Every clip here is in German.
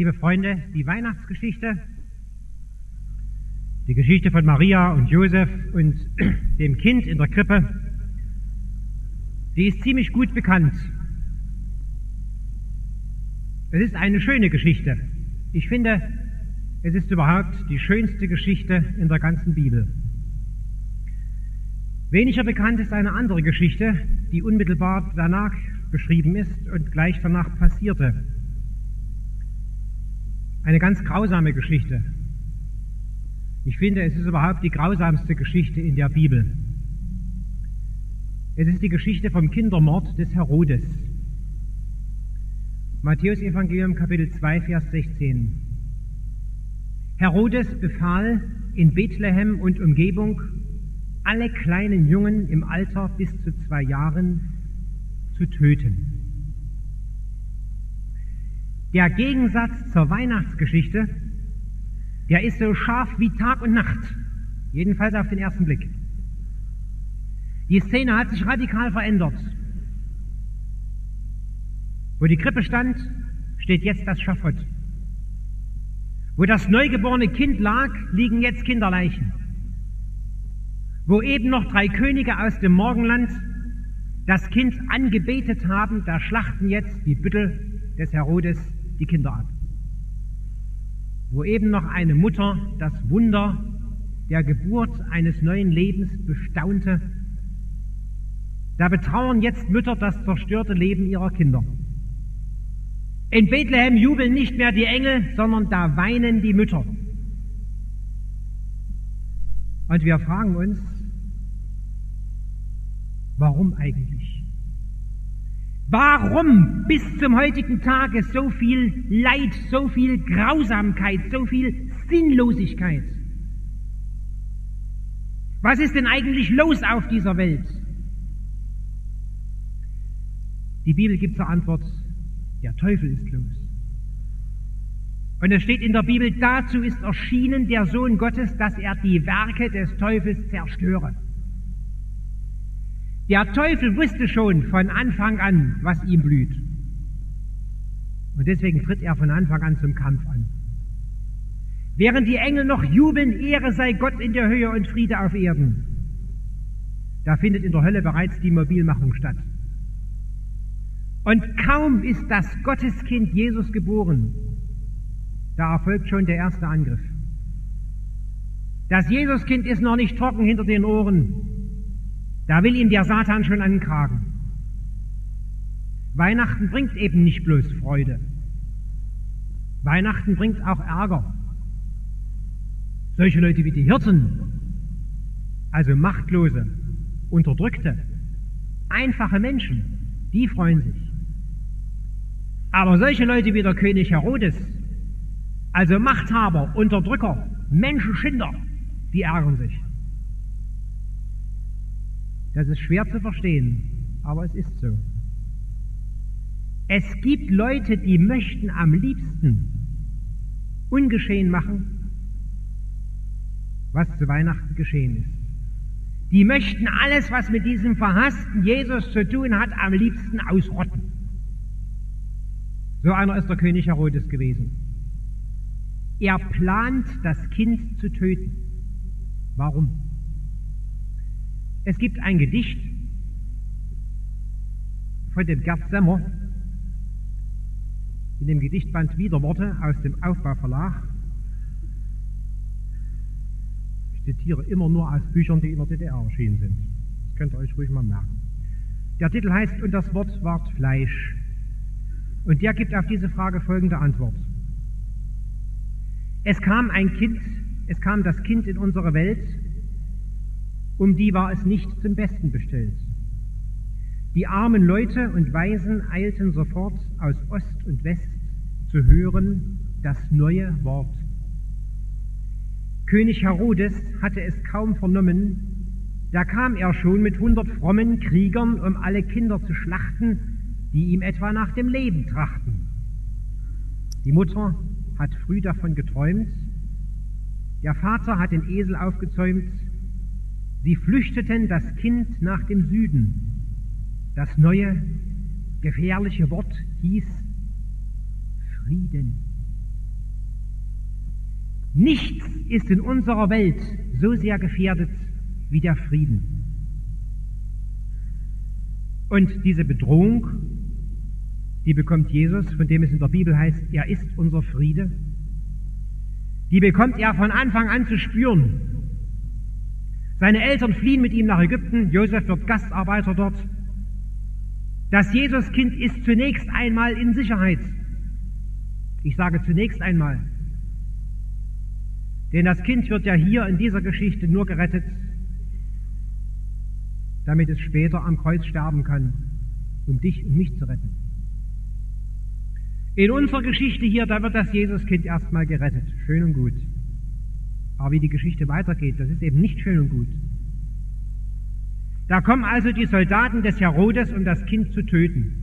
Liebe Freunde, die Weihnachtsgeschichte, die Geschichte von Maria und Josef und dem Kind in der Krippe, die ist ziemlich gut bekannt. Es ist eine schöne Geschichte. Ich finde, es ist überhaupt die schönste Geschichte in der ganzen Bibel. Weniger bekannt ist eine andere Geschichte, die unmittelbar danach beschrieben ist und gleich danach passierte. Eine ganz grausame Geschichte. Ich finde, es ist überhaupt die grausamste Geschichte in der Bibel. Es ist die Geschichte vom Kindermord des Herodes. Matthäus Evangelium Kapitel 2, Vers 16. Herodes befahl in Bethlehem und Umgebung, alle kleinen Jungen im Alter bis zu 2 Jahren zu töten. Der Gegensatz zur Weihnachtsgeschichte, der ist so scharf wie Tag und Nacht, jedenfalls auf den ersten Blick. Die Szene hat sich radikal verändert. Wo die Krippe stand, steht jetzt das Schafott. Wo das neugeborene Kind lag, liegen jetzt Kinderleichen. Wo eben noch 3 Könige aus dem Morgenland das Kind angebetet haben, da schlachten jetzt die Büttel des Herodes die Kinder ab. Wo eben noch eine Mutter das Wunder der Geburt eines neuen Lebens bestaunte, da betrauern jetzt Mütter das zerstörte Leben ihrer Kinder. In Bethlehem jubeln nicht mehr die Engel, sondern da weinen die Mütter. Und wir fragen uns, warum eigentlich? Warum bis zum heutigen Tage so viel Leid, so viel Grausamkeit, so viel Sinnlosigkeit? Was ist denn eigentlich los auf dieser Welt? Die Bibel gibt zur Antwort, der Teufel ist los. Und es steht in der Bibel, dazu ist erschienen der Sohn Gottes, dass er die Werke des Teufels zerstöre. Der Teufel wusste schon von Anfang an, was ihm blüht. Und deswegen tritt er von Anfang an zum Kampf an. Während die Engel noch jubeln, Ehre sei Gott in der Höhe und Friede auf Erden, da findet in der Hölle bereits die Mobilmachung statt. Und kaum ist das Gotteskind Jesus geboren, da erfolgt schon der erste Angriff. Das Jesuskind ist noch nicht trocken hinter den Ohren, da will ihm der Satan schon an den Kragen. Weihnachten bringt eben nicht bloß Freude. Weihnachten bringt auch Ärger. Solche Leute wie die Hirten, also Machtlose, Unterdrückte, einfache Menschen, die freuen sich. Aber solche Leute wie der König Herodes, also Machthaber, Unterdrücker, Menschenschinder, die ärgern sich. Das ist schwer zu verstehen, aber es ist so. Es gibt Leute, die möchten am liebsten ungeschehen machen, was zu Weihnachten geschehen ist. Die möchten alles, was mit diesem verhassten Jesus zu tun hat, am liebsten ausrotten. So einer ist der König Herodes gewesen. Er plant, das Kind zu töten. Warum? Es gibt ein Gedicht von dem Gerd Semmer in dem Gedichtband Widerworte aus dem Aufbau-Verlag. Ich zitiere immer nur aus Büchern, die in der DDR erschienen sind. Das könnt ihr euch ruhig mal merken. Der Titel heißt Und das Wort ward Fleisch. Und der gibt auf diese Frage folgende Antwort. Es kam das Kind in unsere Welt, um die war es nicht zum Besten bestellt. Die armen Leute und Waisen eilten sofort aus Ost und West zu hören das neue Wort. König Herodes hatte es kaum vernommen, da kam er schon mit 100 frommen Kriegern, um alle Kinder zu schlachten, die ihm etwa nach dem Leben trachten. Die Mutter hat früh davon geträumt, der Vater hat den Esel aufgezäumt, sie flüchteten das Kind nach dem Süden. Das neue, gefährliche Wort hieß Frieden. Nichts ist in unserer Welt so sehr gefährdet wie der Frieden. Und diese Bedrohung, die bekommt Jesus, von dem es in der Bibel heißt, er ist unser Friede, die bekommt er von Anfang an zu spüren. Seine Eltern fliehen mit ihm nach Ägypten, Josef wird Gastarbeiter dort. Das Jesuskind ist zunächst einmal in Sicherheit. Ich sage zunächst einmal. Denn das Kind wird ja hier in dieser Geschichte nur gerettet, damit es später am Kreuz sterben kann, um dich und mich zu retten. In unserer Geschichte hier, da wird das Jesuskind erstmal gerettet. Schön und gut. Aber wie die Geschichte weitergeht, das ist eben nicht schön und gut. Da kommen also die Soldaten des Herodes, um das Kind zu töten.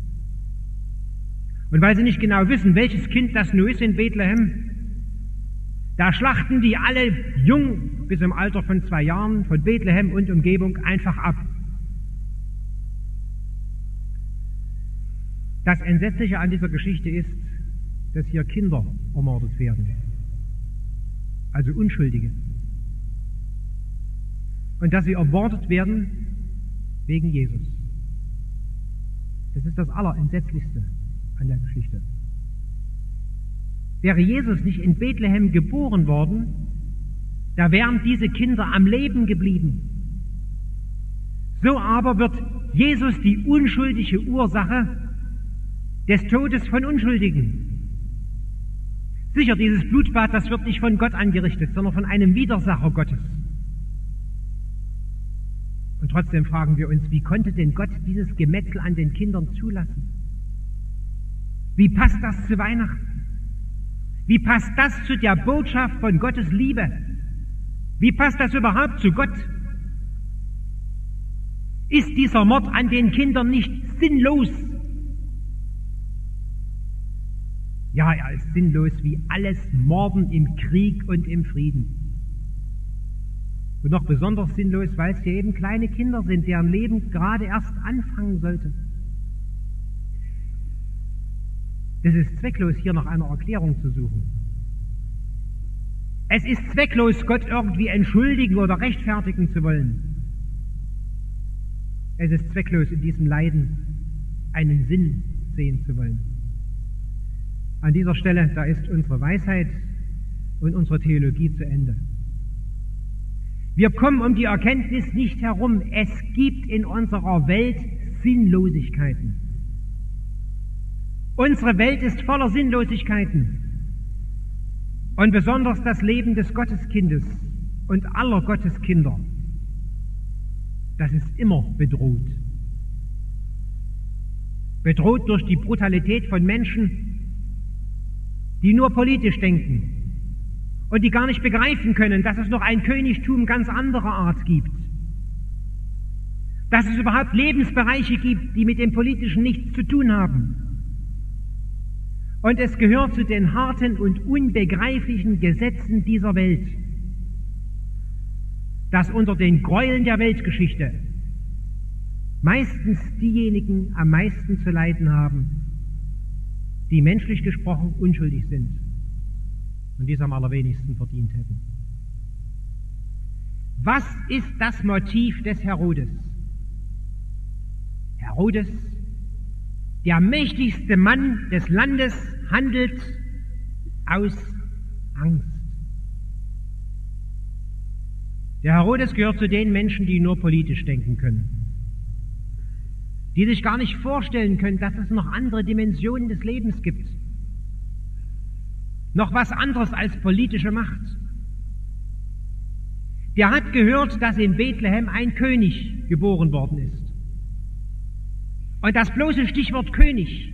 Und weil sie nicht genau wissen, welches Kind das nun ist in Bethlehem, da schlachten die alle jung bis im Alter von 2 Jahren von Bethlehem und Umgebung einfach ab. Das Entsetzliche an dieser Geschichte ist, dass hier Kinder ermordet werden. Also Unschuldige. Und dass sie ermordet werden wegen Jesus. Das ist das Allerentsetzlichste an der Geschichte. Wäre Jesus nicht in Bethlehem geboren worden, da wären diese Kinder am Leben geblieben. So aber wird Jesus die unschuldige Ursache des Todes von Unschuldigen. Sicher, dieses Blutbad, das wird nicht von Gott angerichtet, sondern von einem Widersacher Gottes. Und trotzdem fragen wir uns, wie konnte denn Gott dieses Gemetzel an den Kindern zulassen? Wie passt das zu Weihnachten? Wie passt das zu der Botschaft von Gottes Liebe? Wie passt das überhaupt zu Gott? Ist dieser Mord an den Kindern nicht sinnlos? Ja, er ist sinnlos wie alles Morden im Krieg und im Frieden. Und noch besonders sinnlos, weil es hier eben kleine Kinder sind, deren Leben gerade erst anfangen sollte. Es ist zwecklos, hier nach einer Erklärung zu suchen. Es ist zwecklos, Gott irgendwie entschuldigen oder rechtfertigen zu wollen. Es ist zwecklos, in diesem Leiden einen Sinn sehen zu wollen. An dieser Stelle, da ist unsere Weisheit und unsere Theologie zu Ende. Wir kommen um die Erkenntnis nicht herum, es gibt in unserer Welt Sinnlosigkeiten. Unsere Welt ist voller Sinnlosigkeiten. Und besonders das Leben des Gotteskindes und aller Gotteskinder, das ist immer bedroht. Bedroht durch die Brutalität von Menschen, die nur politisch denken und die gar nicht begreifen können, dass es noch ein Königtum ganz anderer Art gibt. Dass es überhaupt Lebensbereiche gibt, die mit dem Politischen nichts zu tun haben. Und es gehört zu den harten und unbegreiflichen Gesetzen dieser Welt, dass unter den Gräueln der Weltgeschichte meistens diejenigen am meisten zu leiden haben, die menschlich gesprochen unschuldig sind und dies am allerwenigsten verdient hätten. Was ist das Motiv des Herodes? Herodes, der mächtigste Mann des Landes, handelt aus Angst. Der Herodes gehört zu den Menschen, die nur politisch denken können, die sich gar nicht vorstellen können, dass es noch andere Dimensionen des Lebens gibt, noch was anderes als politische Macht. Der hat gehört, dass in Bethlehem ein König geboren worden ist. Und das bloße Stichwort König,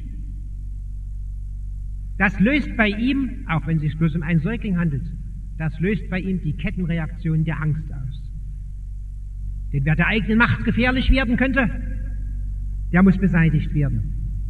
das löst bei ihm, auch wenn es sich bloß um einen Säugling handelt, das löst bei ihm die Kettenreaktion der Angst aus. Denn wer der eigenen Macht gefährlich werden könnte, der muss beseitigt werden.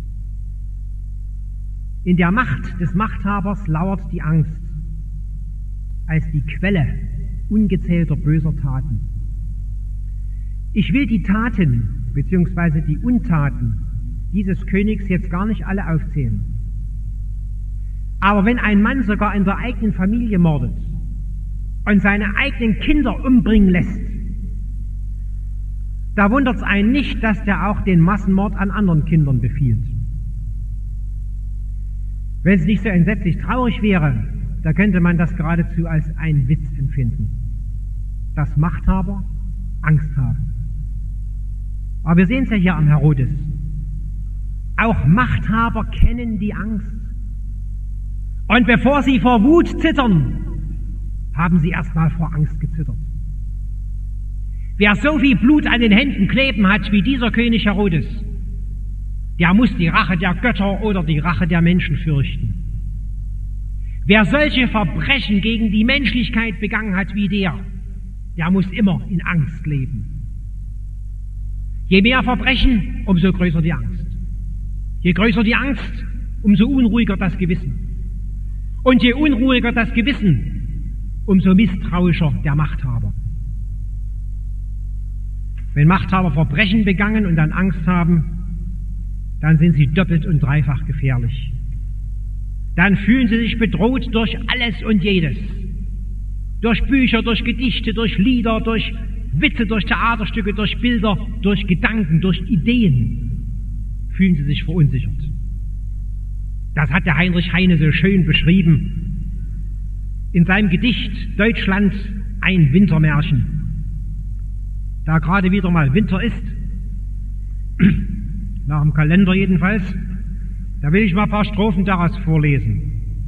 In der Macht des Machthabers lauert die Angst als die Quelle ungezählter böser Taten. Ich will die Taten bzw. die Untaten dieses Königs jetzt gar nicht alle aufzählen. Aber wenn ein Mann sogar in der eigenen Familie mordet und seine eigenen Kinder umbringen lässt, da wundert es einen nicht, dass der auch den Massenmord an anderen Kindern befiehlt. Wenn es nicht so entsetzlich traurig wäre, da könnte man das geradezu als einen Witz empfinden, dass Machthaber Angst haben. Aber wir sehen es ja hier am Herodes. Auch Machthaber kennen die Angst. Und bevor sie vor Wut zittern, haben sie erstmal vor Angst gezittert. Wer so viel Blut an den Händen kleben hat wie dieser König Herodes, der muss die Rache der Götter oder die Rache der Menschen fürchten. Wer solche Verbrechen gegen die Menschlichkeit begangen hat wie der muss immer in Angst leben. Je mehr Verbrechen, umso größer die Angst. Je größer die Angst, umso unruhiger das Gewissen. Und je unruhiger das Gewissen, umso misstrauischer der Machthaber. Wenn Machthaber Verbrechen begangen und dann Angst haben, dann sind sie doppelt und dreifach gefährlich. Dann fühlen sie sich bedroht durch alles und jedes. Durch Bücher, durch Gedichte, durch Lieder, durch Witze, durch Theaterstücke, durch Bilder, durch Gedanken, durch Ideen fühlen sie sich verunsichert. Das hat der Heinrich Heine so schön beschrieben in seinem Gedicht Deutschland, ein Wintermärchen. Da gerade wieder mal Winter ist, nach dem Kalender jedenfalls, da will ich mal ein paar Strophen daraus vorlesen.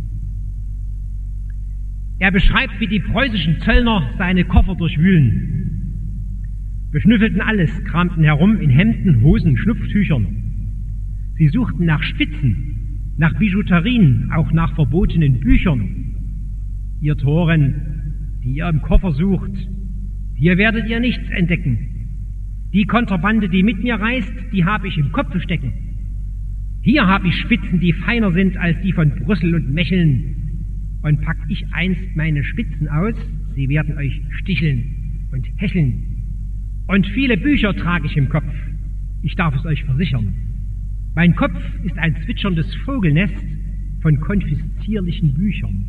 Er beschreibt, wie die preußischen Zöllner seine Koffer durchwühlen, beschnüffelten alles, kramten herum in Hemden, Hosen, Schnupftüchern. Sie suchten nach Spitzen, nach Bijouterien, auch nach verbotenen Büchern. Ihr Toren, die ihr im Koffer sucht, hier werdet ihr nichts entdecken. Die Kontrabande, die mit mir reist, die habe ich im Kopfe stecken. Hier habe ich Spitzen, die feiner sind als die von Brüssel und Mecheln. Und pack ich einst meine Spitzen aus, sie werden euch sticheln und hecheln. Und viele Bücher trage ich im Kopf, ich darf es euch versichern. Mein Kopf ist ein zwitscherndes Vogelnest von konfiszierlichen Büchern.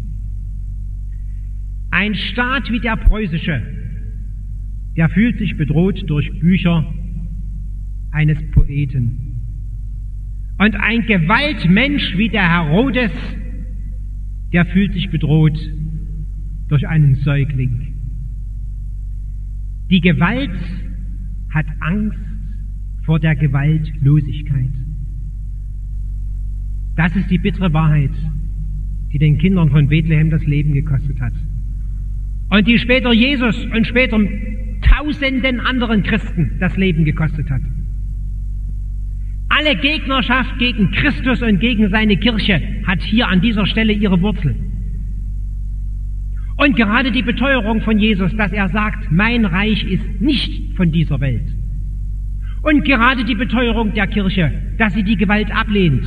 Ein Staat wie der preußische, der fühlt sich bedroht durch Bücher eines Poeten. Und ein Gewaltmensch wie der Herodes, der fühlt sich bedroht durch einen Säugling. Die Gewalt hat Angst vor der Gewaltlosigkeit. Das ist die bittere Wahrheit, die den Kindern von Bethlehem das Leben gekostet hat. Und die später Jesus und später tausenden anderen Christen das Leben gekostet hat. Alle Gegnerschaft gegen Christus und gegen seine Kirche hat hier an dieser Stelle ihre Wurzel. Und gerade die Beteuerung von Jesus, dass er sagt, mein Reich ist nicht von dieser Welt. Und gerade die Beteuerung der Kirche, dass sie die Gewalt ablehnt,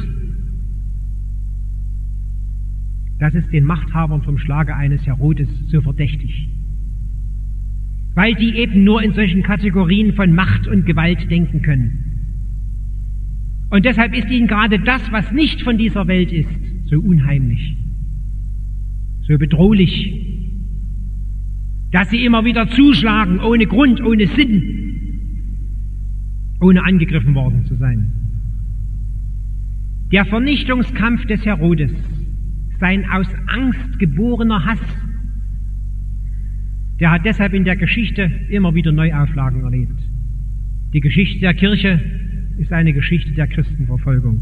das ist den Machthabern vom Schlage eines Herodes so verdächtig. Weil die eben nur in solchen Kategorien von Macht und Gewalt denken können. Und deshalb ist ihnen gerade das, was nicht von dieser Welt ist, so unheimlich, so bedrohlich, dass sie immer wieder zuschlagen, ohne Grund, ohne Sinn, ohne angegriffen worden zu sein. Der Vernichtungskampf des Herodes, sein aus Angst geborener Hass, der hat deshalb in der Geschichte immer wieder Neuauflagen erlebt. Die Geschichte der Kirche ist eine Geschichte der Christenverfolgung.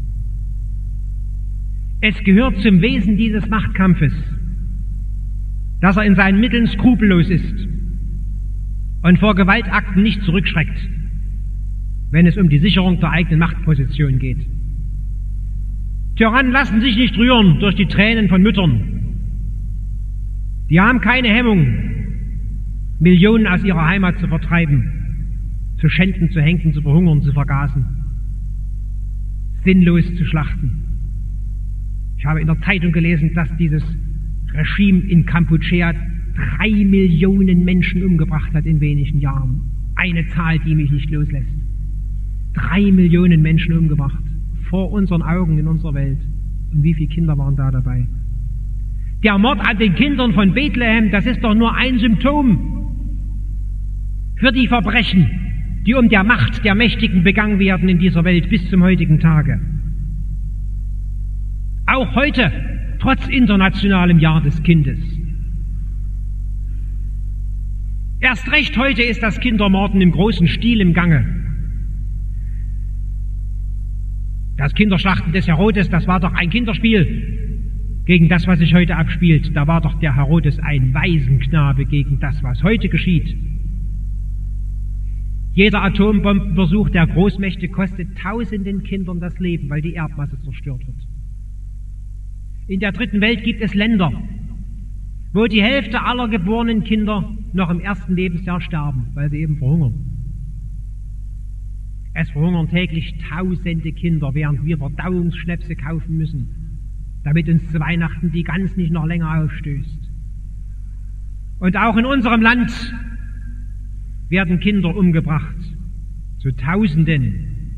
Es gehört zum Wesen dieses Machtkampfes, dass er in seinen Mitteln skrupellos ist und vor Gewaltakten nicht zurückschreckt, wenn es um die Sicherung der eigenen Machtposition geht. Tyrannen lassen sich nicht rühren durch die Tränen von Müttern. Die haben keine Hemmung, Millionen aus ihrer Heimat zu vertreiben, zu schänden, zu henken, zu verhungern, zu vergasen, sinnlos zu schlachten. Ich habe in der Zeitung gelesen, dass dieses Regime in Kampuchea 3 Millionen Menschen umgebracht hat in wenigen Jahren. Eine Zahl, die mich nicht loslässt. 3 Millionen Menschen umgebracht, vor unseren Augen in unserer Welt. Und wie viele Kinder waren da dabei? Der Mord an den Kindern von Bethlehem, das ist doch nur ein Symptom für die Verbrechen, die um der Macht der Mächtigen begangen werden in dieser Welt bis zum heutigen Tage. Auch heute, trotz internationalem Jahr des Kindes. Erst recht heute ist das Kindermorden im großen Stil im Gange. Das Kinderschlachten des Herodes, das war doch ein Kinderspiel gegen das, was sich heute abspielt. Da war doch der Herodes ein Waisenknabe gegen das, was heute geschieht. Jeder Atombombenversuch der Großmächte kostet tausenden Kindern das Leben, weil die Erdmasse zerstört wird. In der dritten Welt gibt es Länder, wo die Hälfte aller geborenen Kinder noch im ersten Lebensjahr sterben, weil sie eben verhungern. Es verhungern täglich tausende Kinder, während wir Verdauungsschnäpse kaufen müssen, damit uns zu Weihnachten die Gans nicht noch länger aufstößt. Und auch in unserem Land werden Kinder umgebracht, zu Tausenden.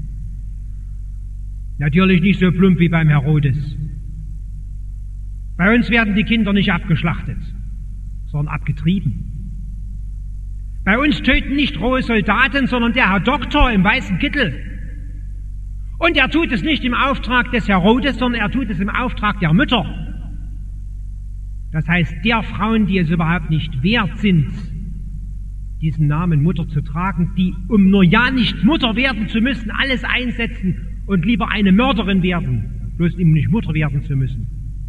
Natürlich nicht so plump wie beim Herodes. Bei uns werden die Kinder nicht abgeschlachtet, sondern abgetrieben. Bei uns töten nicht rohe Soldaten, sondern der Herr Doktor im weißen Kittel. Und er tut es nicht im Auftrag des Herodes, sondern er tut es im Auftrag der Mütter. Das heißt, der Frauen, die es überhaupt nicht wert sind, diesen Namen Mutter zu tragen, die, um nur ja nicht Mutter werden zu müssen, alles einsetzen und lieber eine Mörderin werden, bloß um nicht Mutter werden zu müssen.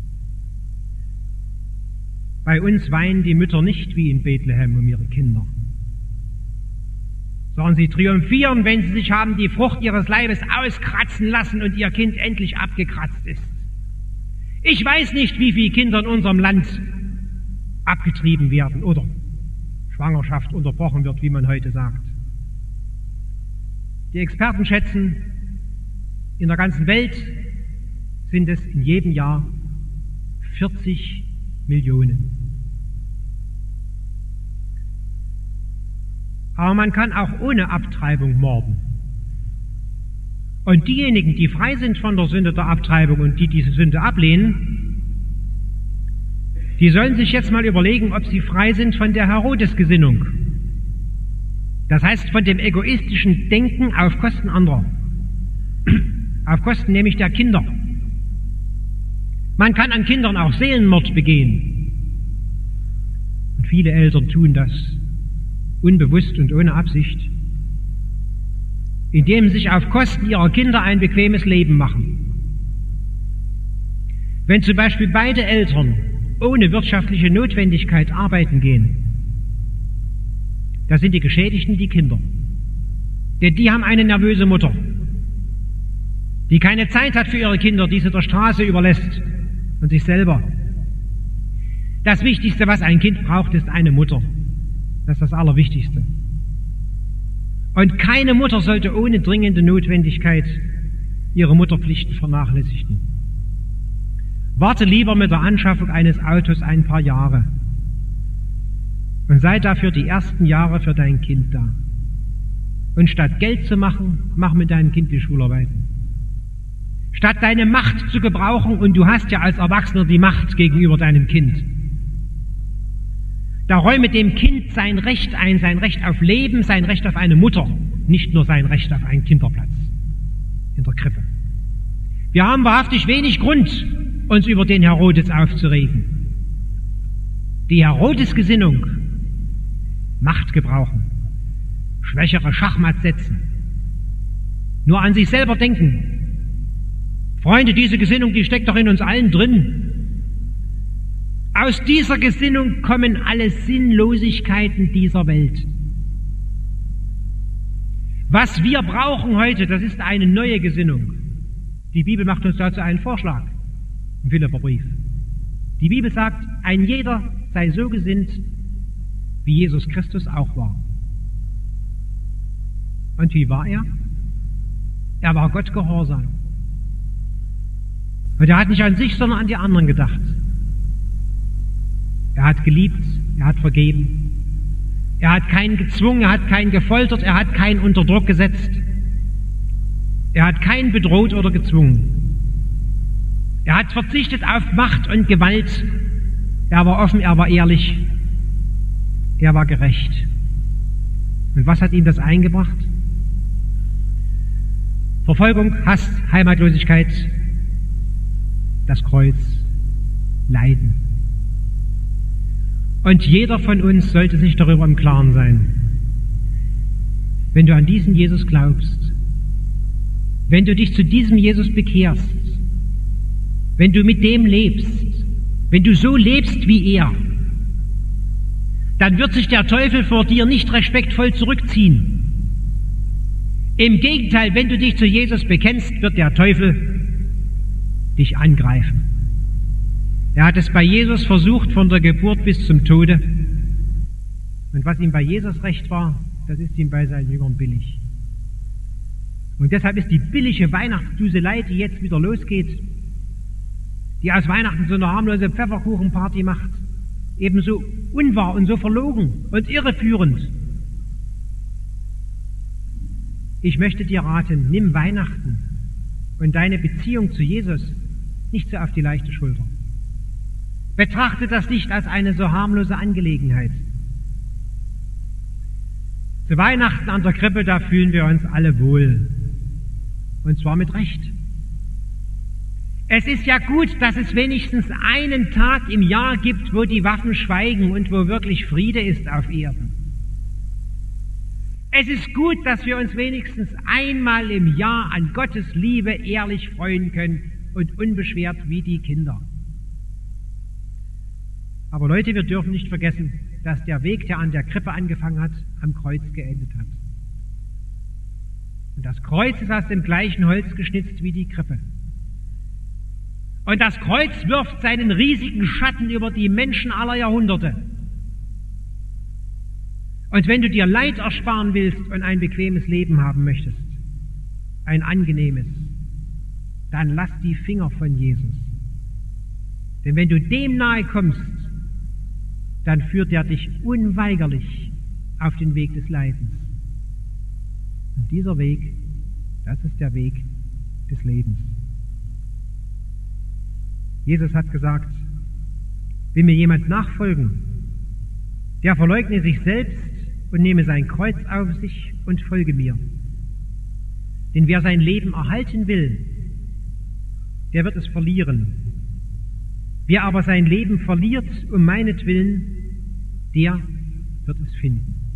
Bei uns weinen die Mütter nicht wie in Bethlehem um ihre Kinder, sondern sie triumphieren, wenn sie sich haben die Frucht ihres Leibes auskratzen lassen und ihr Kind endlich abgekratzt ist. Ich weiß nicht, wie viele Kinder in unserem Land abgetrieben werden oder Schwangerschaft unterbrochen wird, wie man heute sagt. Die Experten schätzen, in der ganzen Welt sind es in jedem Jahr 40 Millionen. Aber man kann auch ohne Abtreibung morden. Und diejenigen, die frei sind von der Sünde der Abtreibung und die diese Sünde ablehnen, die sollen sich jetzt mal überlegen, ob sie frei sind von der Herodes-Gesinnung. Das heißt, von dem egoistischen Denken auf Kosten anderer. Auf Kosten nämlich der Kinder. Man kann an Kindern auch Seelenmord begehen. Und viele Eltern tun das unbewusst und ohne Absicht, indem sie sich auf Kosten ihrer Kinder ein bequemes Leben machen. Wenn zum Beispiel beide Eltern ohne wirtschaftliche Notwendigkeit arbeiten gehen, da sind die Geschädigten die Kinder. Denn die haben eine nervöse Mutter, die keine Zeit hat für ihre Kinder, die sie der Straße überlässt und sich selber. Das Wichtigste, was ein Kind braucht, ist eine Mutter. Das ist das Allerwichtigste. Und keine Mutter sollte ohne dringende Notwendigkeit ihre Mutterpflichten vernachlässigen. Warte lieber mit der Anschaffung eines Autos ein paar Jahre und sei dafür die ersten Jahre für dein Kind da. Und statt Geld zu machen, mach mit deinem Kind die Schularbeiten. Statt deine Macht zu gebrauchen, und du hast ja als Erwachsener die Macht gegenüber deinem Kind, da räume dem Kind sein Recht ein, sein Recht auf Leben, sein Recht auf eine Mutter, nicht nur sein Recht auf einen Kinderplatz in der Krippe. Wir haben wahrhaftig wenig Grund, uns über den Herodes aufzuregen. Die Herodes-Gesinnung, Macht gebrauchen, Schwächere Schachmatt setzen, nur an sich selber denken. Freunde, diese Gesinnung, die steckt doch in uns allen drin. Aus dieser Gesinnung kommen alle Sinnlosigkeiten dieser Welt. Was wir brauchen heute, das ist eine neue Gesinnung. Die Bibel macht uns dazu einen Vorschlag im Philipperbrief. Die Bibel sagt, ein jeder sei so gesinnt, wie Jesus Christus auch war. Und wie war er? Er war Gott gehorsam. Und er hat nicht an sich, sondern an die anderen gedacht. Er hat geliebt, er hat vergeben. Er hat keinen gezwungen, er hat keinen gefoltert, er hat keinen unter Druck gesetzt. Er hat keinen bedroht oder gezwungen. Er hat verzichtet auf Macht und Gewalt. Er war offen, er war ehrlich, er war gerecht. Und was hat ihm das eingebracht? Verfolgung, Hass, Heimatlosigkeit, das Kreuz, Leiden. Und jeder von uns sollte sich darüber im Klaren sein. Wenn du an diesen Jesus glaubst, wenn du dich zu diesem Jesus bekehrst, wenn du mit dem lebst, wenn du so lebst wie er, dann wird sich der Teufel vor dir nicht respektvoll zurückziehen. Im Gegenteil, wenn du dich zu Jesus bekennst, wird der Teufel dich angreifen. Er hat es bei Jesus versucht, von der Geburt bis zum Tode. Und was ihm bei Jesus recht war, das ist ihm bei seinen Jüngern billig. Und deshalb ist die billige Weihnachtsduselei, die jetzt wieder losgeht, die aus Weihnachten so eine harmlose Pfefferkuchenparty macht, ebenso unwahr und so verlogen und irreführend. Ich möchte dir raten, nimm Weihnachten und deine Beziehung zu Jesus nicht so auf die leichte Schulter. Betrachte das nicht als eine so harmlose Angelegenheit. Zu Weihnachten an der Krippe, da fühlen wir uns alle wohl. Und zwar mit Recht. Es ist ja gut, dass es wenigstens einen Tag im Jahr gibt, wo die Waffen schweigen und wo wirklich Friede ist auf Erden. Es ist gut, dass wir uns wenigstens einmal im Jahr an Gottes Liebe ehrlich freuen können und unbeschwert wie die Kinder. Aber Leute, wir dürfen nicht vergessen, dass der Weg, der an der Krippe angefangen hat, am Kreuz geendet hat. Und das Kreuz ist aus dem gleichen Holz geschnitzt wie die Krippe. Und das Kreuz wirft seinen riesigen Schatten über die Menschen aller Jahrhunderte. Und wenn du dir Leid ersparen willst und ein bequemes Leben haben möchtest, ein angenehmes, dann lass die Finger von Jesus. Denn wenn du dem nahe kommst, dann führt er dich unweigerlich auf den Weg des Leidens. Und dieser Weg, das ist der Weg des Lebens. Jesus hat gesagt, will mir jemand nachfolgen, der verleugne sich selbst und nehme sein Kreuz auf sich und folge mir. Denn wer sein Leben erhalten will, der wird es verlieren. Wer aber sein Leben verliert um meinetwillen, der wird es finden.